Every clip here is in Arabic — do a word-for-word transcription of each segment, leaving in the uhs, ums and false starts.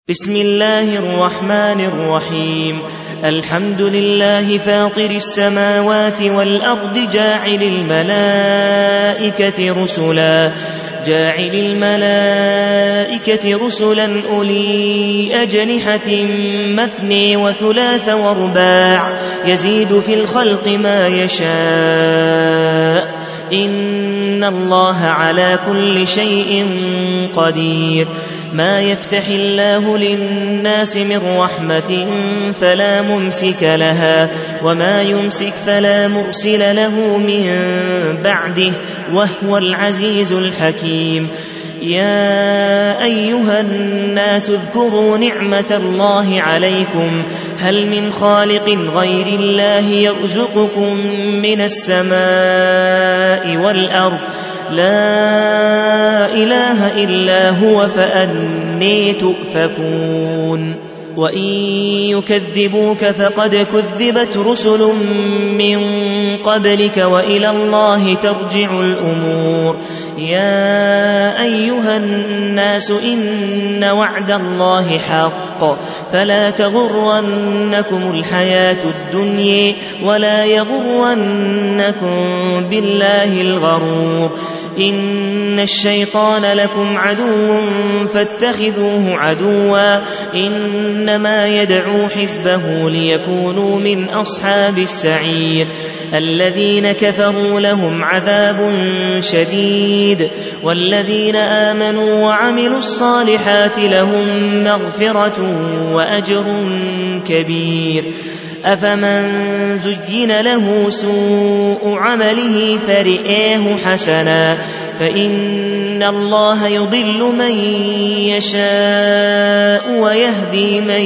بسم الله الرحمن الرحيم. الحمد لله فاطر السماوات والأرض جاعل الملائكة رسلا جاعل الملائكة رسلا أولي أجنحة مثني وثلاث ورباع يزيد في الخلق ما يشاء إن الله على كل شيء قدير. ما يفتح الله للناس من رحمة فلا ممسك لها وما يمسك فلا مرسل له من بعده وهو العزيز الحكيم. يا أيها الناس اذكروا نعمة الله عليكم هل من خالق غير الله يرزقكم من السماء والأرض لا إله إلا هو فأني تؤفكون. وإن يكذبوك فقد كذبت رسل من قبلك وإلى الله ترجع الأمور. يا أيها الناس إن وعد الله حق فلا تغرنكم الحياة الدنيا ولا يغرنكم بالله الغرور. إن الشيطان لكم عدو فاتخذوه عدوا إنما يدعو حزبه ليكونوا من أصحاب السعير. الذين كفروا لهم عذاب شديد والذين آمنوا وعملوا الصالحات لهم مغفرة وأجر كبير. أفمن زين له سوء عمله فرئاه حسنا فإن الله يضل من يشاء ويهدي من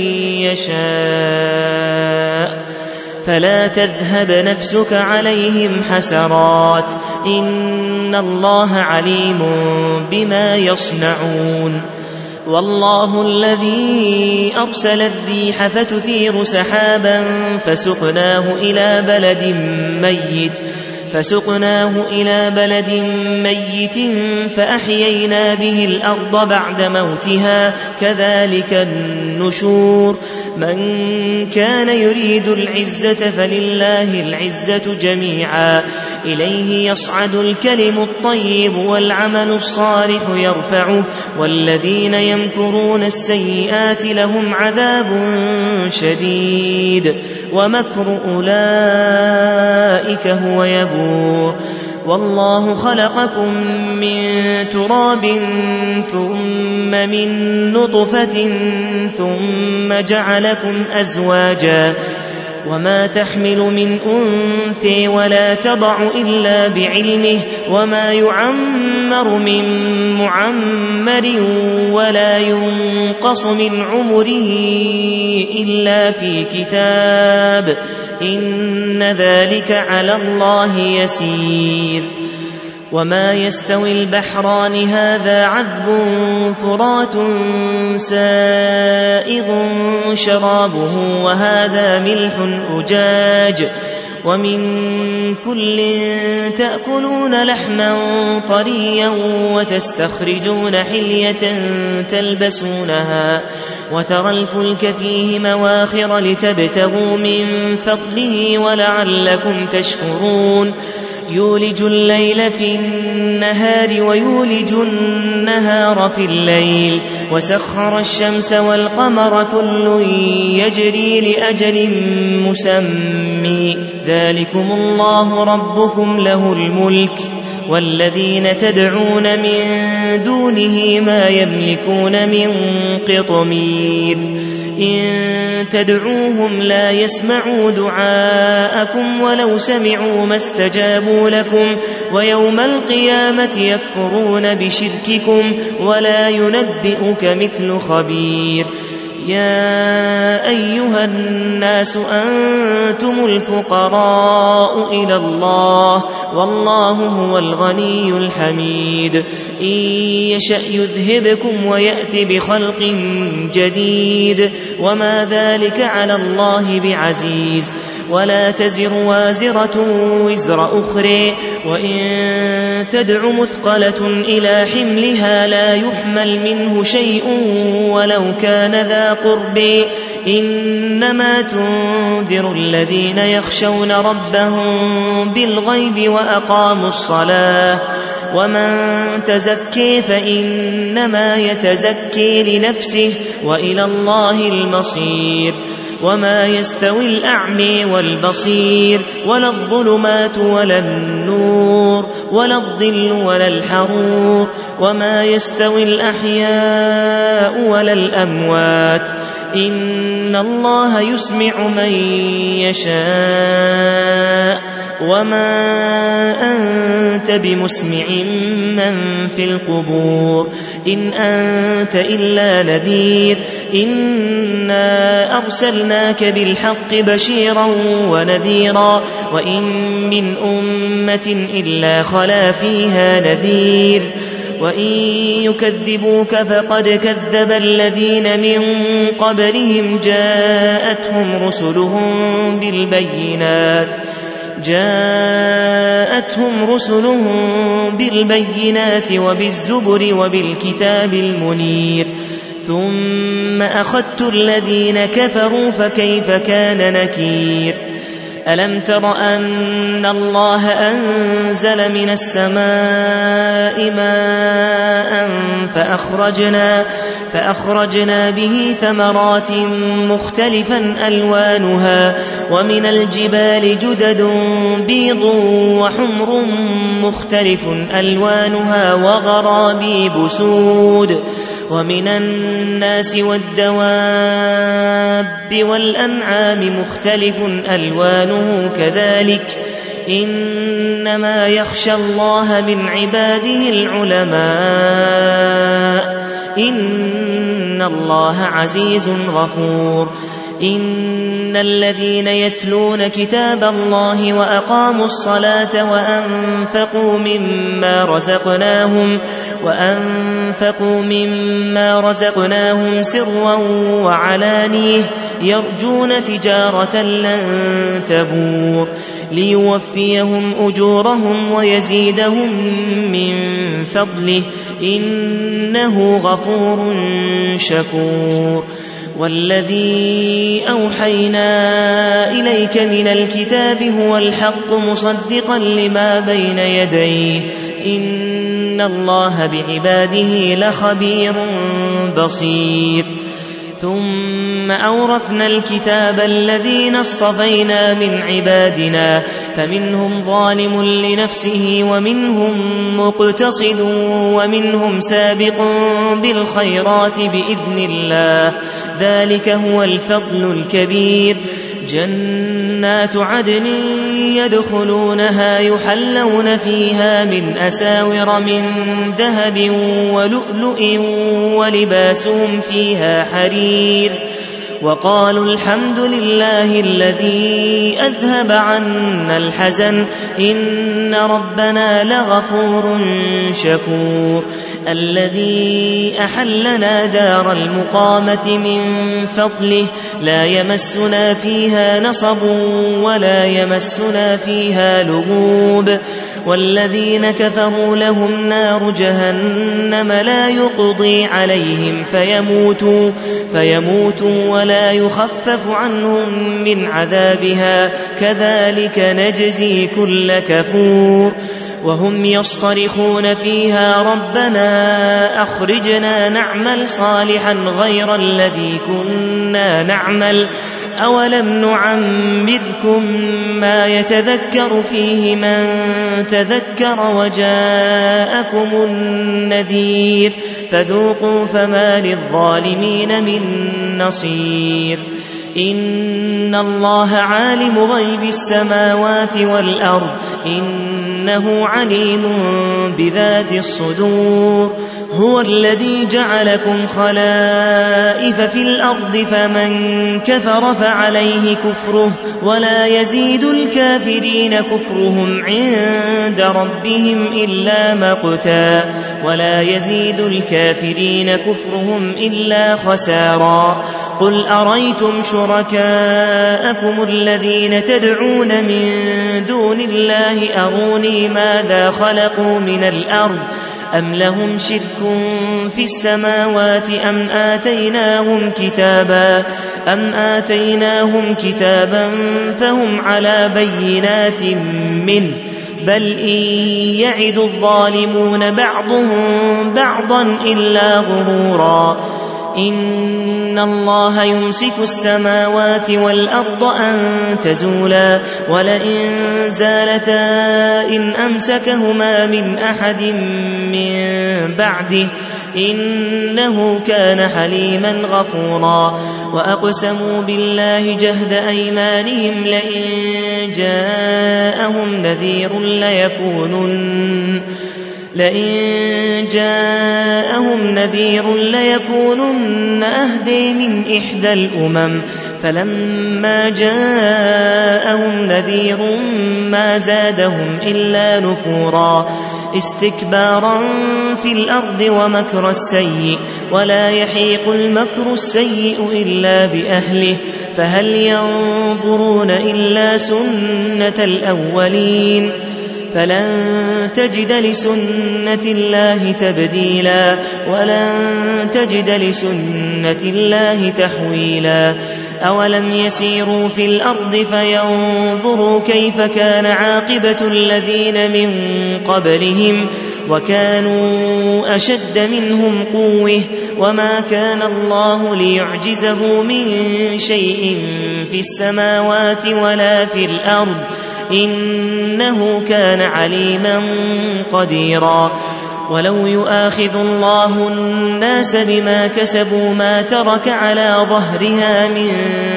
يشاء فلا تذهب نفسك عليهم حسرات إن الله عليم بما يصنعون. والله الذي أرسل الريح فتثير سحابا فسقناه إلى بلد ميت فسقناه إلى بلد ميت فأحيينا به الأرض بعد موتها كذلك النشور. من كان يريد العزة فلله العزة جميعا إليه يصعد الكلم الطيب والعمل الصالح يرفعه والذين يمكرون السيئات لهم عذاب شديد ومكر أولئك هو يبور. والله خلقكم من تراب ثم من نطفة ثم جعلكم أزواجا وما تحمل من أنثى ولا تضع إلا بعلمه وما يعمر من معمر ولا ينقص من عمره إلا في كتاب إن ذلك على الله يسير. وما يستوي البحران هذا عذب فرات سائغ شرابه وهذا ملح أجاج ومن كل تأكلون لحما طريا وتستخرجون حلية تلبسونها وترى الفلك فيه مواخر لتبتغوا من فضله ولعلكم تشكرون. يولج الليل في النهار ويولج النهار في الليل وسخر الشمس والقمر كل يجري لأجل مسمى ذلكم الله ربكم له الملك والذين تدعون من دونه ما يملكون من قطمير. إن تدعوهم لا يسمعوا دعاءكم ولو سمعوا ما استجابوا لكم ويوم القيامة يكفرون بشرككم ولا ينبئك مثل خبير. يا أيها الناس أنتم الفقراء إلى الله والله هو الغني الحميد إن يشأ يذهبكم ويأتي بخلق جديد وما ذلك على الله بعزيز ولا تزر وازرة وزر أخرى وإن تدع مثقلة إلى حملها لا يحمل منه شيء ولو كان ذا قرب إنما تنذر الذين يخشون ربهم بالغيب وأقاموا الصلاة ومن تزكي فإنما يتزكي لنفسه وإلى الله المصير وما يستوي الأعمى والبصير ولا الظلمات ولا النور ولا الظل ولا الحرور وما يستوي الأحياء ولا الأموات إن الله يسمع من يشاء وما أنت بمسمع من في القبور إن أنت إلا نذير إنا أرسلناك بالحق بشيرا ونذيرا وإن من أمة إلا خلا فيها نذير وإن يكذبوك فقد كذب الذين من قبلهم جاءتهم رسلهم بالبينات جاءتهم رسلهم بالبينات وبالزبر وبالكتاب المنير ثم أخذت الذين كفروا فكيف كان نكير ألم تر أن الله أنزل من السماء ماء فأخرجنا, فأخرجنا به ثمرات مختلفا ألوانها ومن الجبال جدد بيض وحمر مختلف ألوانها وغرابيب سود ومن الناس والدواب والأنعام مختلف ألوانه كذلك إنما يخشى الله من عباده العلماء إن الله عزيز غفور إن الذين يتلون كتاب الله وأقاموا الصلاة وأنفقوا مما رزقناهم وأنفقوا مما رزقناهم سرا وعلانية يرجون تجارة لن تبور ليوفيهم أجورهم ويزيدهم من فضله إنه غفور شكور والذي أوحينا إليك من الكتاب هو الحق مصدقا لما بين يديه إن الله بعباده لخبير بصير ثم أورثنا الكتاب الذين اصطفينا من عبادنا فمنهم ظالم لنفسه ومنهم مقتصد ومنهم سابق بالخيرات بإذن الله ذلك هو الفضل الكبير جنات عدن يدخلونها يحلون فيها من أساور من ذهب ولؤلؤ ولباسهم فيها حرير وقالوا الحمد لله الذي أذهب عنا الحزن إن ربنا لغفور شكور الذي أحلنا دار المقامة من فضله لا يمسنا فيها نصب ولا يمسنا فيها لغوب والذين كفروا لهم نار جهنم لا يقضي عليهم فيموتوا, فيموتوا ولا يخفف عنهم من عذابها كذلك نجزي كل كفور وهم يصطرخون فيها ربنا أخرجنا نعمل صالحا غير الذي كنا نعمل أولم نعمركم ما يتذكر فيه من تذكر وجاءكم النذير فذوقوا فما للظالمين من نصير إن الله عالم غيب السماوات والأرض إنه عليم بذات الصدور هو الذي جعلكم خلائف في الأرض فمن كفر فعليه كفره ولا يزيد الكافرين كفرهم عند ربهم إلا مقتا ولا يزيد الكافرين كفرهم إلا خسارا قل أريتم شركاءكم الذين تدعون من دون الله أروني ماذا خلقوا من الأرض أم لهم شرك في السماوات أم آتيناهم كتابا أم آتيناهم كتابا فهم على بينات منه بل إن يعد الظالمون بعضهم بعضا إلا غرورا إن الله يمسك السماوات والأرض أن تزولا ولئن زالتا إن أمسكهما من أحد من بعده إنه كان حليما غفورا وأقسموا بالله جهد أيمانهم لئن جاءهم نذير ليكونن لئن جاءهم نذير ليكونن أهدي من إحدى الأمم فلما جاءهم نذير ما زادهم إلا نفورا استكبارا في الأرض ومكر السيء ولا يحيق المكر السيء إلا بأهله فهل ينظرون إلا سنة الأولين فلن تجد لسنة الله تبديلا ولن تجد لسنة الله تحويلا أولم يسيروا في الأرض فينظروا كيف كان عاقبة الذين من قبلهم وكانوا أشد منهم قوة وما كان الله ليعجزه من شيء في السماوات ولا في الأرض إنه كان عليما قديرا ولو يؤاخذ الله الناس بما كسبوا ما ترك على ظهرها من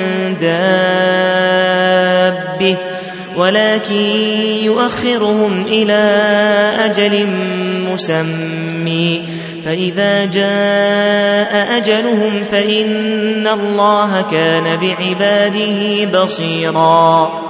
دابة ولكن يؤخرهم إلى أجل مسمى فإذا جاء أجلهم فإن الله كان بعباده بصيرا